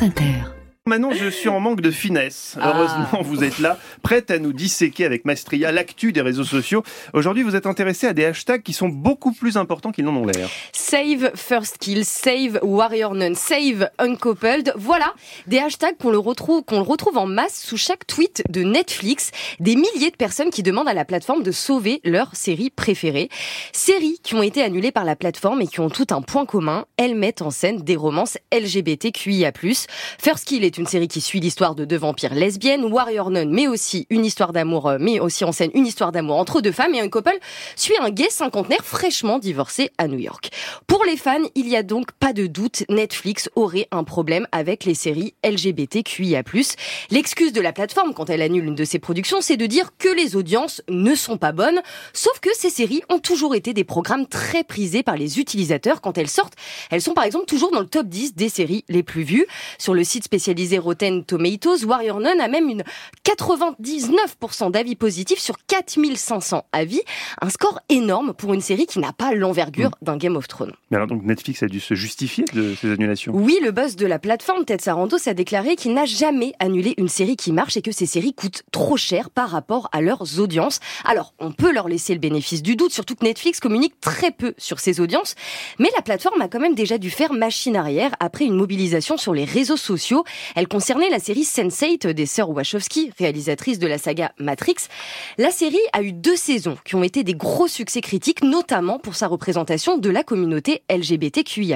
France Inter. Manon, je suis en manque de finesse. Heureusement, vous êtes là, prête à nous disséquer avec maestria l'actu des réseaux sociaux. Aujourd'hui, vous êtes intéressée à des hashtags qui sont beaucoup plus importants qu'ils n'en ont l'air. Save First Kill, Save Warrior Nun, Save Uncoupled. Voilà, des hashtags qu'on retrouve en masse sous chaque tweet de Netflix. Des milliers de personnes qui demandent à la plateforme de sauver leur série préférée. Séries qui ont été annulées par la plateforme et qui ont tout un point commun. Elles mettent en scène des romances LGBTQIA+. First Kill est une série qui suit l'histoire de deux vampires lesbiennes. Warrior Nun met aussi en scène une histoire d'amour entre deux femmes, et Uncoupled suit un gay cinquantenaire fraîchement divorcé à New York. Pour les fans, il y a donc pas de doute, Netflix aurait un problème avec les séries LGBTQIA+. L'excuse de la plateforme quand elle annule une de ses productions, c'est de dire que les audiences ne sont pas bonnes, sauf que ces séries ont toujours été des programmes très prisés par les utilisateurs. Quand elles sortent, elles sont par exemple toujours dans le top 10 des séries les plus vues. Sur le site spécialisé Rotten Tomatoes, Warrior Nun a même une 99% d'avis positifs sur 4500 avis. Un score énorme pour une série qui n'a pas l'envergure d'un Game of Thrones. Mais alors donc Netflix a dû se justifier de ces annulations? Oui, le boss de la plateforme, Ted Sarandos, a déclaré qu'il n'a jamais annulé une série qui marche et que ces séries coûtent trop cher par rapport à leurs audiences. Alors, on peut leur laisser le bénéfice du doute, surtout que Netflix communique très peu sur ses audiences, mais la plateforme a quand même déjà dû faire machine arrière après une mobilisation sur les réseaux sociaux. Elle concernait la série Sense8 des sœurs Wachowski, réalisatrices de la saga Matrix. La série a eu 2 saisons qui ont été des gros succès critiques, notamment pour sa représentation de la communauté LGBTQIA+.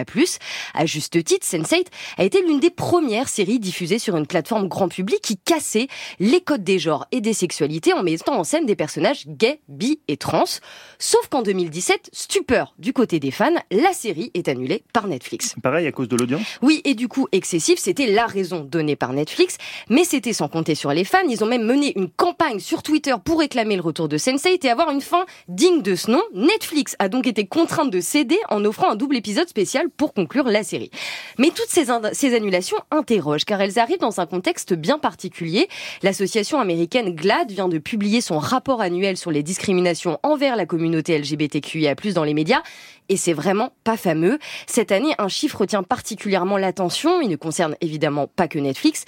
À juste titre, Sense8 a été l'une des premières séries diffusées sur une plateforme grand public qui cassait les codes des genres et des sexualités en mettant en scène des personnages gays, bi et trans. Sauf qu'en 2017, stupeur du côté des fans, la série est annulée par Netflix. Pareil, à cause de l'audience? Oui, et du coup excessif, c'était la raison donnée par Netflix, mais c'était sans compter sur les fans. Ils ont même mené une campagne sur Twitter pour réclamer le retour de Sense8 et avoir une fin digne de ce nom. Netflix a donc été contrainte de céder en offrant un double épisode spécial pour conclure la série. Mais toutes ces annulations interrogent, car elles arrivent dans un contexte bien particulier. L'association américaine GLAAD vient de publier son rapport annuel sur les discriminations envers la communauté LGBTQIA+ dans les médias, et c'est vraiment pas fameux. Cette année, un chiffre retient particulièrement l'attention. Il ne concerne évidemment pas que Netflix.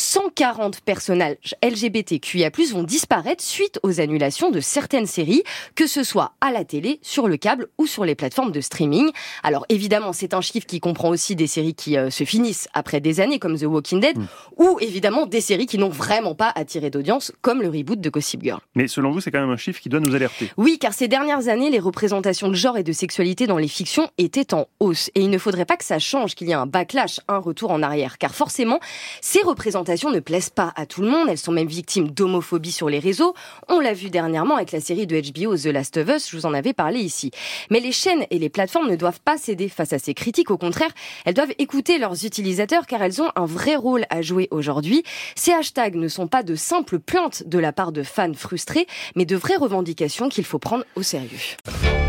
140 personnages LGBTQIA+ vont disparaître suite aux annulations de certaines séries, que ce soit à la télé, sur le câble ou sur les plateformes de streaming. Alors évidemment, c'est un chiffre qui comprend aussi des séries qui se finissent après des années, comme The Walking Dead, ou évidemment des séries qui n'ont vraiment pas attiré d'audience, comme le reboot de Gossip Girl. Mais selon vous, c'est quand même un chiffre qui doit nous alerter. Oui, car ces dernières années, les représentations de genre et de sexualité dans les fictions étaient en hausse. Et il ne faudrait pas que ça change, qu'il y ait un backlash, un retour en arrière. Car forcément, ces représentations ne plaisent pas à tout le monde. Elles sont même victimes d'homophobie sur les réseaux. On l'a vu dernièrement avec la série de HBO The Last of Us, je vous en avais parlé ici. Mais les chaînes et les plateformes ne doivent pas céder face à ces critiques. Au contraire, elles doivent écouter leurs utilisateurs, car elles ont un vrai rôle à jouer aujourd'hui. Ces hashtags ne sont pas de simples plaintes de la part de fans frustrés, mais de vraies revendications qu'il faut prendre au sérieux.